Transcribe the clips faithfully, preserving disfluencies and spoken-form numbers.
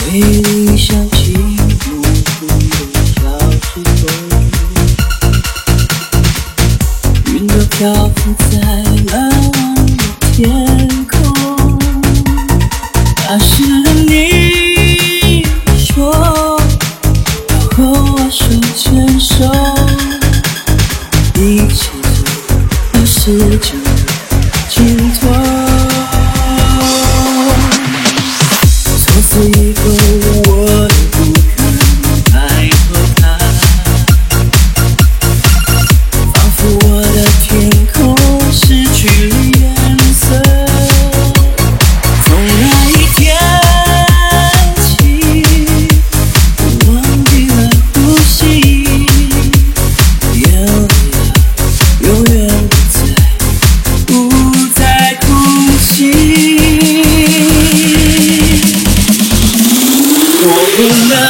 回忆响起模糊的小时候，云朵漂浮在蓝蓝的天空。那时的你说要和我手牵手，一起走到世界尽头。从此以后我都不肯抬头看，仿佛我的天空失去了颜色。从那一天起，我忘记了呼吸，眼泪永远不再不再哭泣。我们的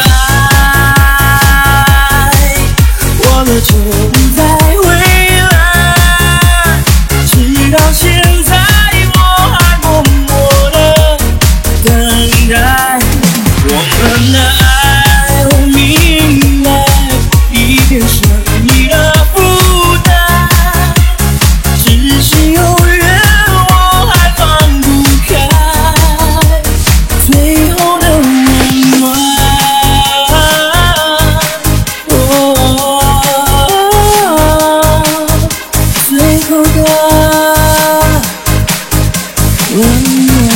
爱，我们就在未来，直到现在我还默默地等待。我们的爱，我明白已变成你的负担，只是永远我还放不开最后的温暖。最后的温暖。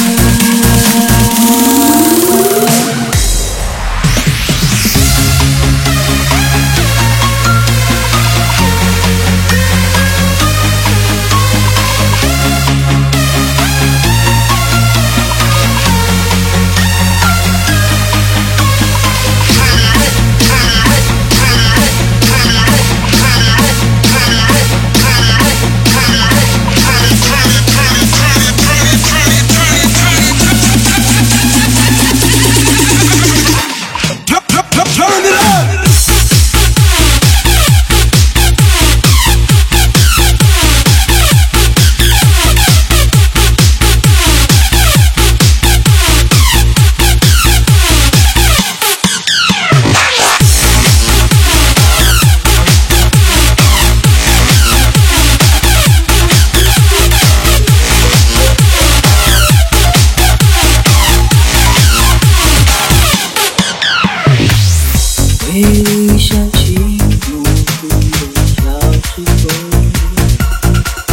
回忆响起模糊的小时候，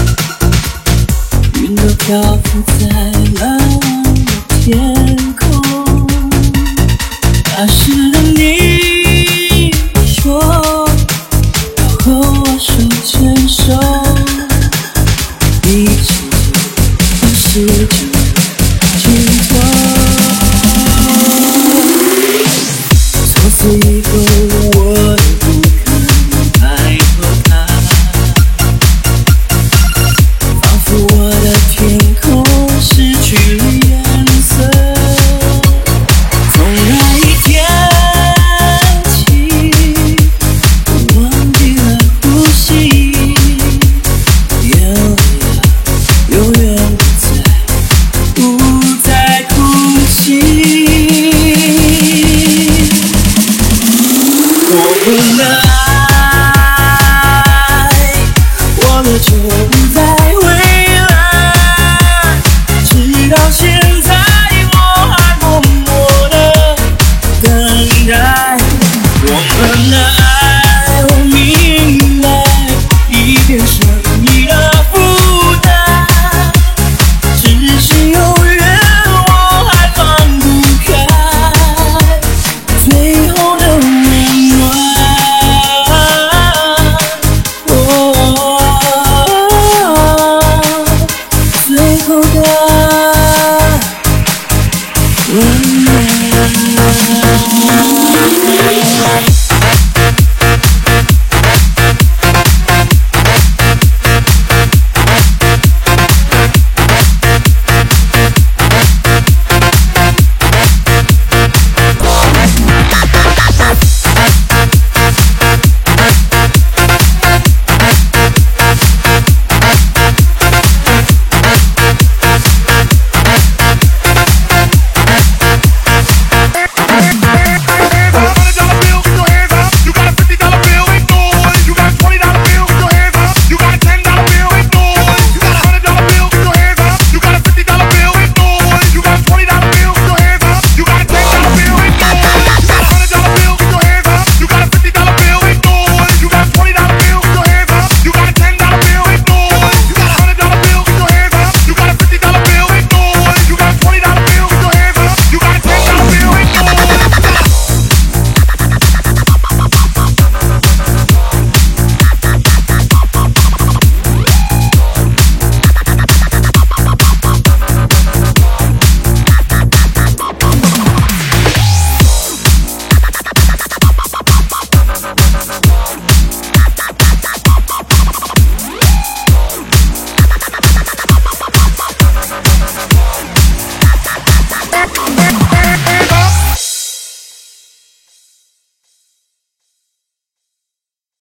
云朵漂浮在蓝蓝的天空。那时的你说要和我手牵手，一起走到世界尽头。从此以